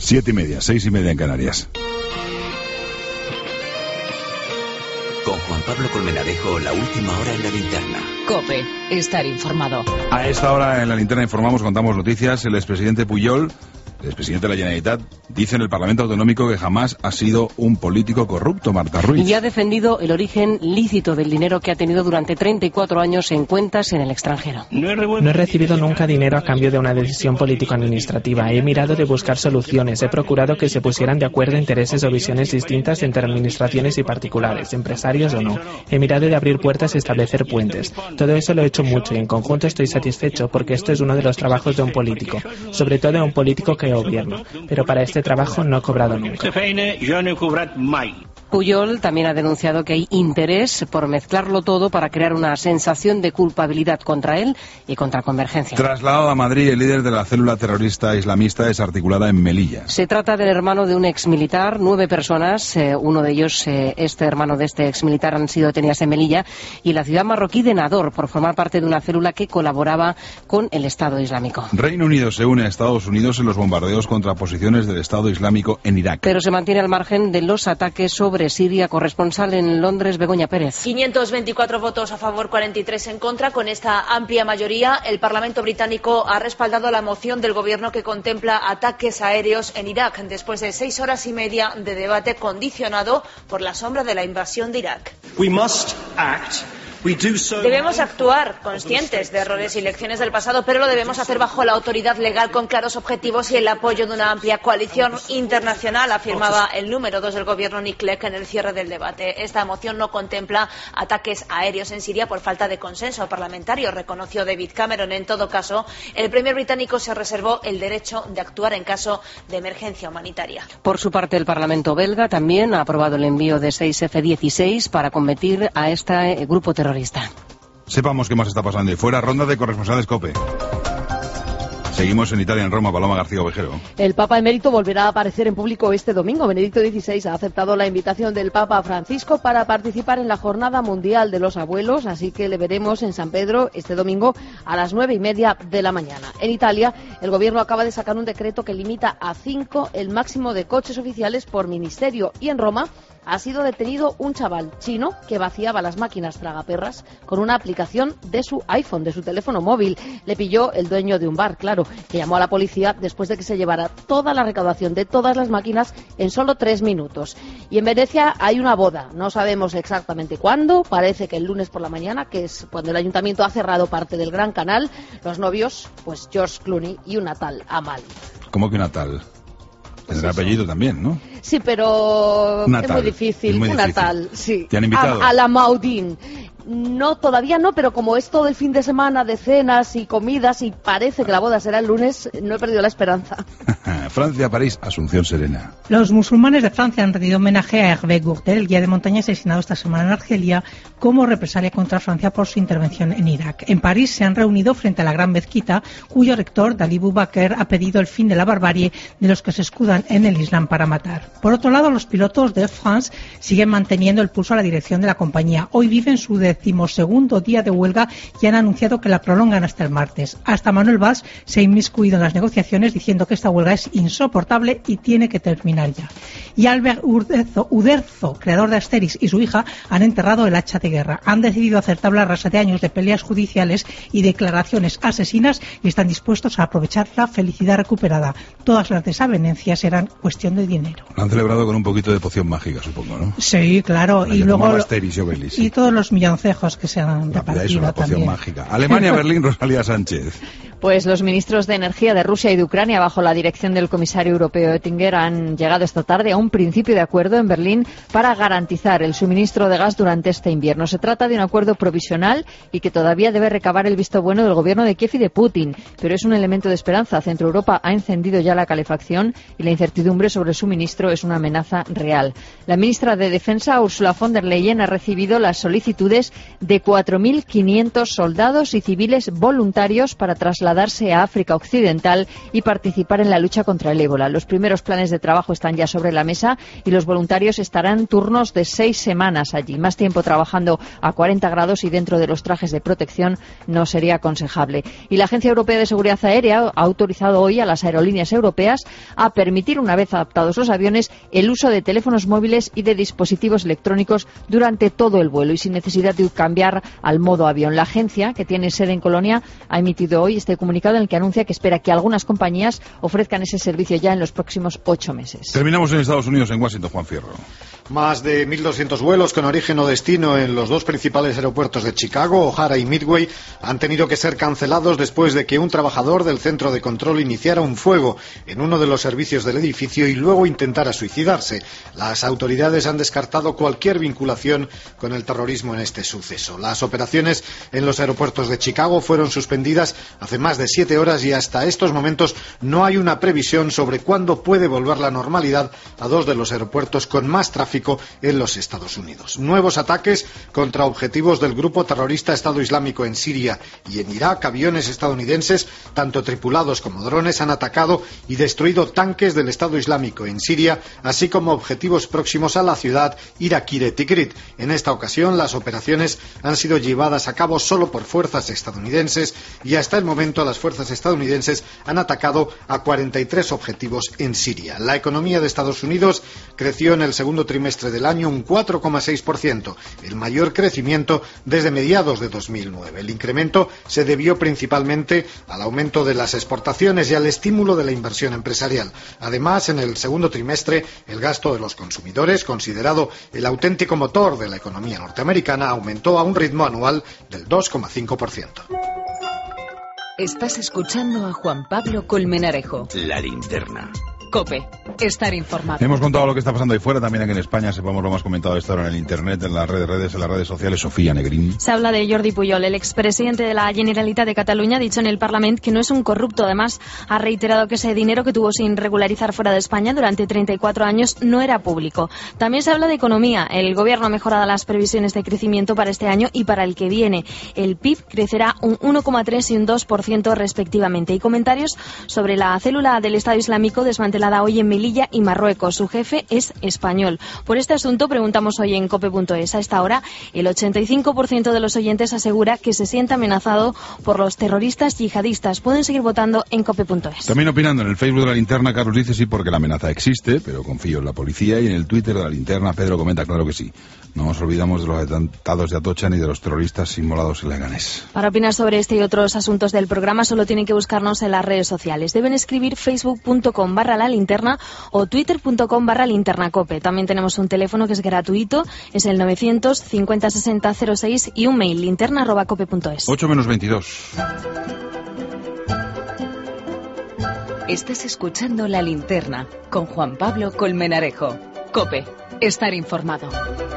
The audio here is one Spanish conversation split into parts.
7:30, 6:30 en Canarias. Con Juan Pablo Colmenarejo, la última hora en la linterna. COPE, estar informado. A esta hora en la linterna informamos, contamos noticias. El expresidente Pujol, el expresidente de la Generalitat, dice en el Parlamento Autonómico que jamás ha sido un político corrupto, Marta Ruiz. Y ha defendido el origen lícito del dinero que ha tenido durante 34 años en cuentas en el extranjero. No he recibido nunca dinero a cambio de una decisión político-administrativa. He mirado de buscar soluciones. He procurado que se pusieran de acuerdo intereses o visiones distintas entre administraciones y particulares, empresarios o no. He mirado de abrir puertas y establecer puentes. Todo eso lo he hecho mucho y en conjunto estoy satisfecho porque esto es uno de los trabajos de un político, sobre todo de un político que gobierno, pero para este trabajo no he cobrado nunca. Pujol también ha denunciado que hay interés por mezclarlo todo para crear una sensación de culpabilidad contra él y contra Convergencia. Trasladado a Madrid, el líder de la célula terrorista islamista desarticulada en Melilla. Se trata del hermano de un exmilitar. 9 personas, uno de ellos, este hermano de este exmilitar, han sido detenidas en Melilla y la ciudad marroquí de Nador por formar parte de una célula que colaboraba con el Estado Islámico. Reino Unido se une a Estados Unidos en los bombardeos contra posiciones del Estado Islámico en Irak. Pero se mantiene al margen de los ataques sobre Siria. Corresponsal en Londres, Begoña Pérez. 524 votos a favor, 43 en contra. Con esta amplia mayoría, el Parlamento británico ha respaldado la moción del Gobierno que contempla ataques aéreos en Irak, después de 6 horas y media de debate condicionado por la sombra de la invasión de Irak. Debemos actuar conscientes de errores y lecciones del pasado, pero lo debemos hacer bajo la autoridad legal, con claros objetivos y el apoyo de una amplia coalición internacional, afirmaba el número 2 del gobierno, Nick Clegg, en el cierre del debate. Esta moción no contempla ataques aéreos en Siria por falta de consenso parlamentario, reconoció David Cameron. En todo caso, el premier británico se reservó el derecho de actuar en caso de emergencia humanitaria. Por su parte, el Parlamento belga también ha aprobado el envío de 6 F-16 para combatir a este grupo terrorista. Sepamos qué más está pasando. Y fuera, ronda de corresponsales COPE. Seguimos en Italia, en Roma. Paloma García Ovejero. El Papa emérito volverá a aparecer en público este domingo. Benedicto XVI ha aceptado la invitación del Papa Francisco para participar en la Jornada Mundial de los Abuelos, así que le veremos en San Pedro este domingo a las 9:30 de la mañana. En Italia, el gobierno acaba de sacar un decreto que limita a 5 el máximo de coches oficiales por ministerio. Y en Roma ha sido detenido un chaval chino que vaciaba las máquinas tragaperras con una aplicación de su iPhone, de su teléfono móvil. Le pilló el dueño de un bar, claro, que llamó a la policía después de que se llevara toda la recaudación de todas las máquinas en solo 3 minutos. Y en Venecia hay una boda, no sabemos exactamente cuándo, parece que el lunes por la mañana, que es cuando el ayuntamiento ha cerrado parte del Gran Canal. Los novios, pues George Clooney y una tal Amal. ¿Cómo que una tal? Tendrá apellido también, ¿no? Sí, pero una es tal, muy difícil. Es muy una difícil. Tal, sí. ¿Te han invitado? A la Maudín. No, todavía no, pero como es todo el fin de semana de cenas y comidas y parece que la boda será el lunes, no he perdido la esperanza. Francia, París, Asunción Serena. Los musulmanes de Francia han rendido homenaje a Hervé Gourdel, el guía de montaña asesinado esta semana en Argelia, como represalia contra Francia por su intervención en Irak. En París se han reunido frente a la Gran Mezquita, cuyo rector, Dalí Boubaker, ha pedido el fin de la barbarie de los que se escudan en el Islam para matar. Por otro lado, los pilotos de Air France siguen manteniendo el pulso a la dirección de la compañía. Hoy viven su 12º día de huelga y han anunciado que la prolongan hasta el martes. Hasta Manuel Valls se ha inmiscuido en las negociaciones diciendo que esta huelga es insoportable y tiene que terminar ya. Y Albert Uderzo, creador de Asterix, y su hija han enterrado el hacha de guerra. Han decidido hacer tabla rasa de años de peleas judiciales y declaraciones asesinas y están dispuestos a aprovechar la felicidad recuperada. Todas las desavenencias serán cuestión de dinero. Lo han celebrado con un poquito de poción mágica, supongo, ¿no? Sí, claro. Y luego Asterix y Obelix, sí. Y todos los milloncejos que se han repartido eso, la poción también. mágica. Alemania, Berlín, Rosalía Sánchez. Pues los ministros de Energía de Rusia y de Ucrania, bajo la dirección del comisario europeo Oettinger, han llegado esta tarde a un principio de acuerdo en Berlín para garantizar el suministro de gas durante este invierno. Se trata de un acuerdo provisional y que todavía debe recabar el visto bueno del gobierno de Kiev y de Putin, pero es un elemento de esperanza. Centro Europa ha encendido ya la calefacción y la incertidumbre sobre el suministro es una amenaza real. La ministra de Defensa, Ursula von der Leyen, ha recibido las solicitudes donaciones de 4.500 soldados y civiles voluntarios para trasladarse a África Occidental y participar en la lucha contra el ébola. Los primeros planes de trabajo están ya sobre la mesa y los voluntarios estarán turnos de 6 semanas allí. Más tiempo trabajando a 40 grados y dentro de los trajes de protección no sería aconsejable. Y la Agencia Europea de Seguridad Aérea ha autorizado hoy a las aerolíneas europeas a permitir, una vez adaptados los aviones, el uso de teléfonos móviles y de dispositivos electrónicos durante todo el vuelo y sin necesidad de cambiar al modo avión. La agencia, que tiene sede en Colonia, ha emitido hoy este comunicado en el que anuncia que espera que algunas compañías ofrezcan ese servicio ya en los próximos 8 meses. Terminamos en Estados Unidos, en Washington, Juan Fierro. Más de 1.200 vuelos con origen o destino en los dos principales aeropuertos de Chicago, O'Hara y Midway, han tenido que ser cancelados después de que un trabajador del centro de control iniciara un fuego en uno de los servicios del edificio y luego intentara suicidarse. Las autoridades han descartado cualquier vinculación con el terrorismo en este suceso. Las operaciones en los aeropuertos de Chicago fueron suspendidas hace más de 7 horas y hasta estos momentos no hay una previsión sobre cuándo puede volver la normalidad a dos de los aeropuertos con más tráfico en los Estados Unidos. Nuevos ataques contra objetivos del grupo terrorista Estado Islámico en Siria y en Irak. Aviones estadounidenses, tanto tripulados como drones, han atacado y destruido tanques del Estado Islámico en Siria, así como objetivos próximos a la ciudad iraquí de Tikrit. En esta ocasión, las operaciones han sido llevadas a cabo solo por fuerzas estadounidenses y hasta el momento las fuerzas estadounidenses han atacado a 43 objetivos en Siria. La economía de Estados Unidos creció en el segundo trimestre del año un 4,6%, el mayor crecimiento desde mediados de 2009. El incremento se debió principalmente al aumento de las exportaciones y al estímulo de la inversión empresarial. Además, en el segundo trimestre, el gasto de los consumidores, considerado el auténtico motor de la economía norteamericana, aumentó a un ritmo anual del 2,5%. Estás escuchando a Juan Pablo Colmenarejo. La linterna. COPE. Estar informado. Hemos contado lo que está pasando ahí fuera, también aquí en España. Sepamos lo más comentado de esta hora en el internet, en las redes sociales. Sofía Negrín. Se habla de Jordi Pujol, el expresidente de la Generalitat de Cataluña, ha dicho en el Parlamento que no es un corrupto. Además, ha reiterado que ese dinero que tuvo sin regularizar fuera de España durante 34 años no era público. También se habla de economía. El Gobierno ha mejorado las previsiones de crecimiento para este año y para el que viene. El PIB crecerá un 1,3 y un 2% respectivamente. Y comentarios sobre la célula del Estado Islámico desmantelada hoy en Melilla y Marruecos. Su jefe es español. Por este asunto preguntamos hoy en cope.es. A esta hora, el 85% de los oyentes asegura que se siente amenazado por los terroristas yihadistas. Pueden seguir votando en cope.es. También opinando en el Facebook de La Linterna, Carlos dice sí porque la amenaza existe, pero confío en la policía. Y en el Twitter de La Linterna, Pedro comenta claro que sí. No nos olvidamos de los atentados de Atocha ni de los terroristas inmolados en Leganés. Para opinar sobre este y otros asuntos del programa solo tienen que buscarnos en las redes sociales. Deben escribir facebook.com/lalinterna o twitter.com/linternacope. También tenemos un teléfono que es gratuito, es el 950-60-06 y un mail linterna@cope.es. 8:22. Estás escuchando La Linterna con Juan Pablo Colmenarejo. COPE. Estar informado.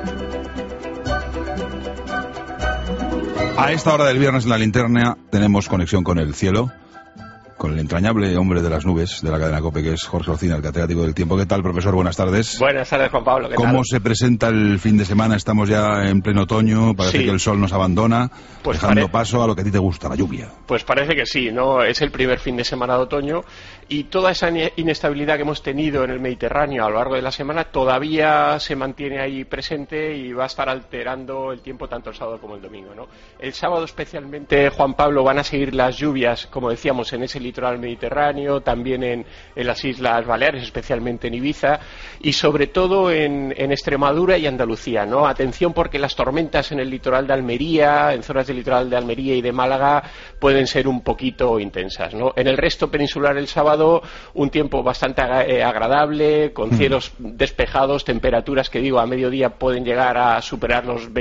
A esta hora del viernes en La Linterna tenemos conexión con el cielo, con el entrañable hombre de las nubes de la cadena COPE, que es Jorge Olcina, el catedrático del tiempo. ¿Qué tal, profesor? Buenas tardes. Buenas tardes, Juan Pablo. ¿Qué ¿Cómo tal? se presenta el fin de semana? Estamos ya en pleno otoño, parece que el sol nos abandona, pues dejando paso a lo que a ti te gusta, la lluvia. Pues parece que sí, ¿no? Es el primer fin de semana de otoño y toda esa inestabilidad que hemos tenido en el Mediterráneo a lo largo de la semana todavía se mantiene ahí presente y va a estar alterando el tiempo tanto el sábado como el domingo, ¿no? El sábado especialmente, Juan Pablo, van a seguir las lluvias, como decíamos, en ese litoral mediterráneo, también en las Islas Baleares, especialmente en Ibiza, y sobre todo en Extremadura y Andalucía, ¿no? Atención porque las tormentas en el litoral de Almería, en zonas del litoral de Almería y de Málaga, pueden ser un poquito intensas, ¿no? En el resto peninsular el sábado un tiempo bastante agradable, con cielos despejados, temperaturas que digo a mediodía pueden llegar a superar los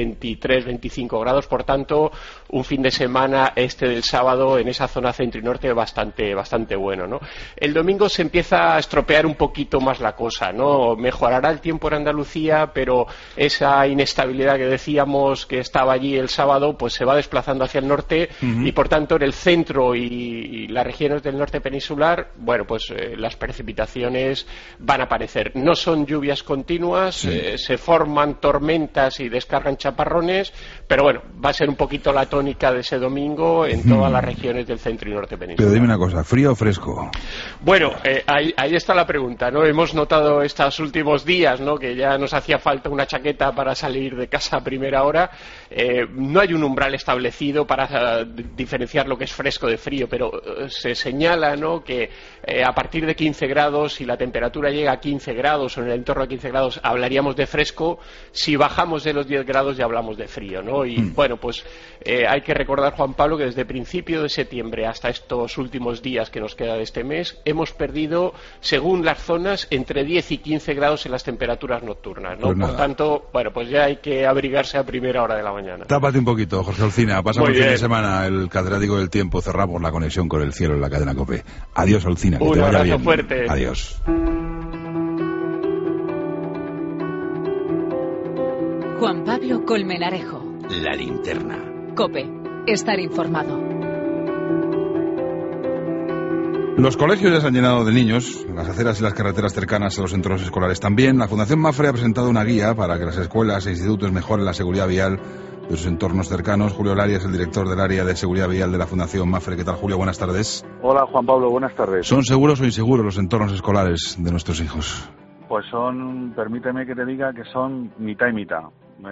23-25 grados, por tanto un fin de semana del sábado en esa zona centro y norte bastante bastante bueno, ¿no? El domingo se empieza a estropear un poquito más la cosa, ¿no? Mejorará el tiempo en Andalucía, pero esa inestabilidad que decíamos que estaba allí el sábado, pues se va desplazando hacia el norte y por tanto en el centro y las regiones del norte peninsular, bueno, pues las precipitaciones van a aparecer. No son lluvias continuas, se forman tormentas y descargan chaparrones, pero bueno, va a ser un poquito la tónica de ese domingo en todas las regiones del centro y norte peninsular. Pero dime una cosa, ¿frío o fresco? Bueno, ahí está la pregunta, ¿no? Hemos notado estos últimos días, ¿no?, que ya nos hacía falta una chaqueta para salir de casa a primera hora. No hay un umbral establecido para diferenciar lo que es fresco de frío, pero se señala, ¿no?, que a partir de 15 grados, si la temperatura llega a 15 grados o en el entorno de 15 grados, hablaríamos de fresco. Si bajamos de los 10 grados ya hablamos de frío, ¿no? Y bueno, pues hay que recordar, Juan Pablo, que desde principio de septiembre hasta estos últimos días que nos queda de este mes, hemos perdido, según las zonas, entre 10 y 15 grados en las temperaturas nocturnas, ¿no? Por tanto, bueno, pues ya hay que abrigarse a primera hora de la mañana. Tápate un poquito, Jorge Olcina. Pasamos el fin de semana, el catedrático del tiempo. Cerramos la conexión con el cielo en la cadena COPE. Adiós, Olcina, que te vaya bien. Un abrazo fuerte. Adiós. Juan Pablo Colmenarejo. La linterna. COPE. Estar informado. Los colegios ya se han llenado de niños, las aceras y las carreteras cercanas a los centros escolares también. La Fundación Mapfre ha presentado una guía para que las escuelas e institutos mejoren la seguridad vial de sus entornos cercanos. Julio Lari es el director del área de seguridad vial de la Fundación Mapfre. ¿Qué tal, Julio? Buenas tardes. Hola, Juan Pablo. Buenas tardes. ¿Son seguros o inseguros los entornos escolares de nuestros hijos? Pues permíteme que te diga que son mitad y mitad.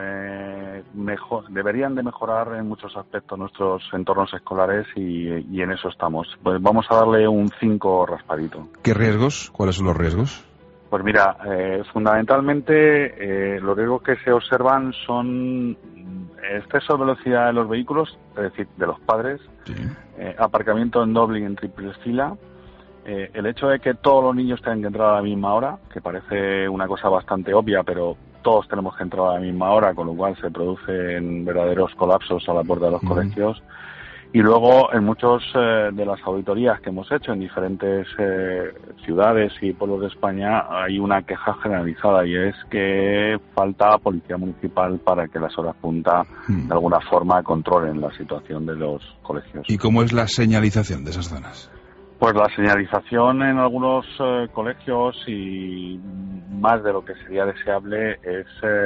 Deberían de mejorar en muchos aspectos nuestros entornos escolares y en eso estamos. Pues vamos a darle un 5 raspadito. ¿Qué riesgos? ¿Cuáles son los riesgos? Pues mira, fundamentalmente los riesgos que se observan son exceso de velocidad de los vehículos, es decir, de los padres, aparcamiento en doble y en triple fila, el hecho de que todos los niños tengan que entrar a la misma hora, que parece una cosa bastante obvia, pero todos tenemos que entrar a la misma hora, con lo cual se producen verdaderos colapsos a la puerta de los colegios. Y luego, en muchos de las auditorías que hemos hecho en diferentes ciudades y pueblos de España, hay una queja generalizada y es que falta policía municipal para que las horas punta de alguna forma controlen la situación de los colegios. ¿Y cómo es la señalización de esas zonas? Pues la señalización en algunos colegios, y más de lo que sería deseable, es,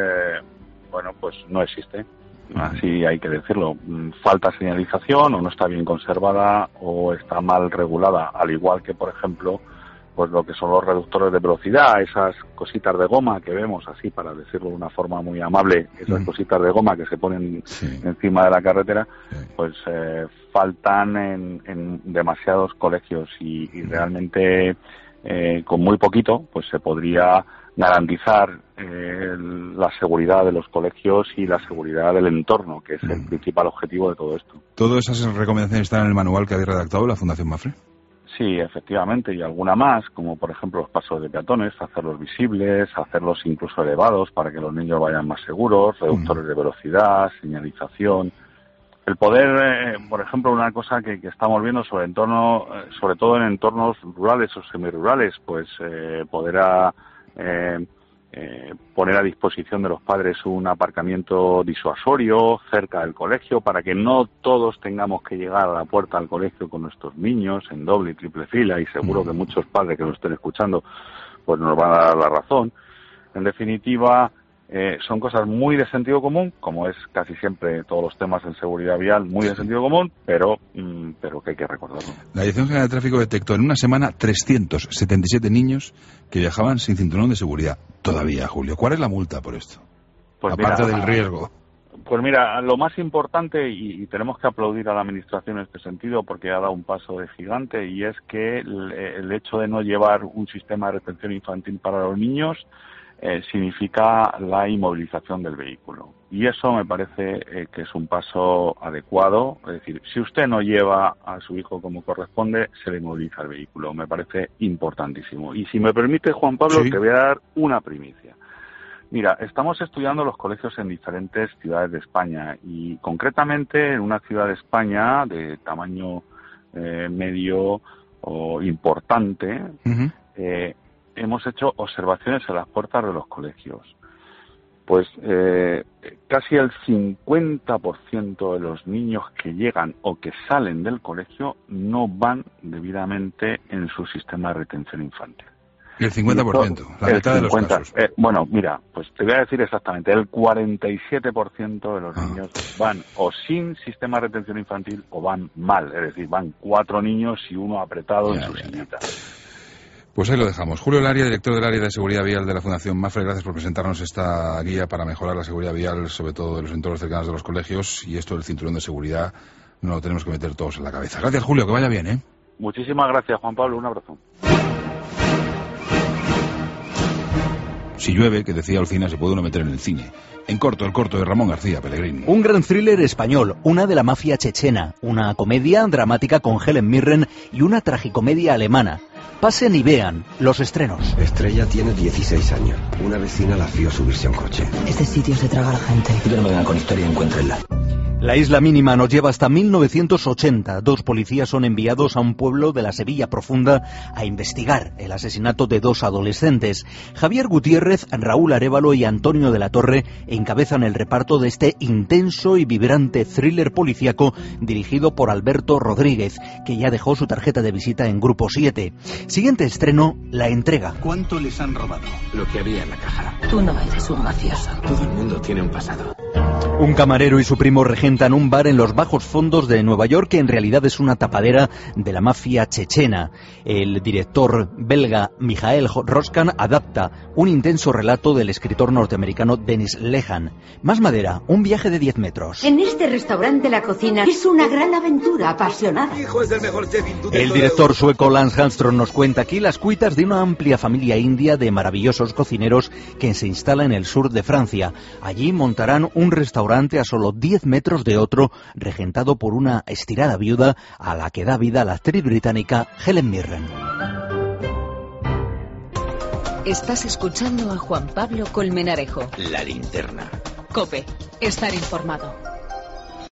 pues no existe. Así hay que decirlo. Falta señalización, o no está bien conservada, o está mal regulada, al igual que, por ejemplo, pues lo que son los reductores de velocidad, esas cositas de goma que vemos, así para decirlo de una forma muy amable, esas cositas de goma que se ponen encima de la carretera, pues faltan en demasiados colegios y realmente con muy poquito pues se podría garantizar la seguridad de los colegios y la seguridad del entorno, que es el principal objetivo de todo esto. ¿Todas esas recomendaciones están en el manual que habéis redactado la Fundación Mapfre? Sí, efectivamente, y alguna más, como por ejemplo los pasos de peatones, hacerlos visibles, hacerlos incluso elevados para que los niños vayan más seguros, reductores de velocidad, señalización. El poder, por ejemplo, una cosa que estamos viendo sobre todo en entornos rurales o semirurales, pues poder poner a disposición de los padres un aparcamiento disuasorio cerca del colegio para que no todos tengamos que llegar a la puerta del colegio con nuestros niños en doble y triple fila, y seguro que muchos padres que nos estén escuchando pues nos van a dar la razón. En definitiva, son cosas muy de sentido común, como es casi siempre todos los temas en seguridad vial, muy de sentido común, pero que hay que recordarlo. La Dirección General de Tráfico detectó en una semana 377 niños que viajaban sin cinturón de seguridad. Todavía, Julio. ¿Cuál es la multa por esto? Pues aparte del riesgo. Pues mira, lo más importante, y tenemos que aplaudir a la Administración en este sentido porque ha dado un paso de gigante, y es que el hecho de no llevar un sistema de retención infantil para los niños significa la inmovilización del vehículo. Y eso me parece que es un paso adecuado. Es decir, si usted no lleva a su hijo como corresponde, se le inmoviliza el vehículo. Me parece importantísimo. Y si me permite, Juan Pablo, te voy a dar una primicia. Mira, estamos estudiando los colegios en diferentes ciudades de España, y concretamente en una ciudad de España de tamaño medio, importante, hemos hecho observaciones a las puertas de los colegios. Pues casi el 50% de los niños que llegan o que salen del colegio no van debidamente en su sistema de retención infantil. El 50%, la mitad de los casos. Bueno, mira, pues te voy a decir exactamente, el 47% de los niños van o sin sistema de retención infantil o van mal, es decir, van 4 niños y uno apretado en su sillita. Pues ahí lo dejamos. Julio Laria, director del área de seguridad vial de la Fundación Mapfre, gracias por presentarnos esta guía para mejorar la seguridad vial, sobre todo de los entornos cercanos de los colegios, y esto del cinturón de seguridad no lo tenemos que meter todos en la cabeza. Gracias, Julio, que vaya bien, ¿eh? Muchísimas gracias, Juan Pablo, un abrazo. Si llueve, que decía Alcina, se puede uno meter en el cine. En corto, el corto de Ramón García Pellegrín. Un gran thriller español, una de la mafia chechena, una comedia dramática con Helen Mirren y una tragicomedia alemana. Pasen y vean los estrenos. Estrella tiene 16 años. Una vecina la vio subirse a un coche. Este sitio se traga a la gente. Yo no me vengan con historia, encuéntrenla. La isla mínima nos lleva hasta 1980. 2 policías son enviados a un pueblo de la Sevilla profunda a investigar el asesinato de 2 adolescentes. Javier Gutiérrez, Raúl Arévalo y Antonio de la Torre encabezan el reparto de este intenso y vibrante thriller policíaco dirigido por Alberto Rodríguez, que ya dejó su tarjeta de visita en Grupo 7. Siguiente estreno, La entrega. ¿Cuánto les han robado? Lo que había en la caja. Tú no eres un mafioso. Todo el mundo tiene un pasado. Un camarero y su primo regentan un bar en los bajos fondos de Nueva York que en realidad es una tapadera de la mafia chechena. El director belga Michael Roskan adapta un intenso relato del escritor norteamericano Dennis Lehane. Más madera, un viaje de 10 metros. En este restaurante la cocina es una gran aventura apasionada. Hijo, es el mejor chef hindú de El toda director Europa. sueco Lance Hallström nos cuenta aquí las cuitas de una amplia familia india de maravillosos cocineros que se instala en el sur de Francia. Allí montarán un restaurante a solo 10 metros de otro, regentado por una estirada viuda a la que da vida la actriz británica Helen Mirren. Estás escuchando a Juan Pablo Colmenarejo. La linterna. COPE. Estar informado.